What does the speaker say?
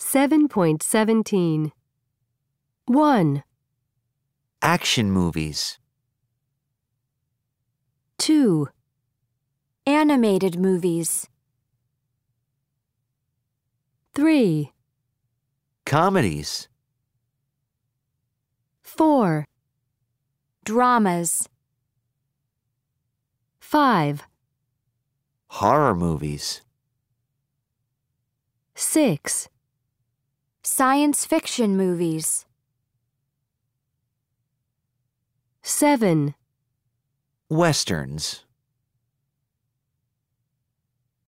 7.17. 1, Action movies. 2, Animated movies. 3, Comedies. 4, Dramas. 5, Horror movies. 6, Science fiction movies. 7, Westerns.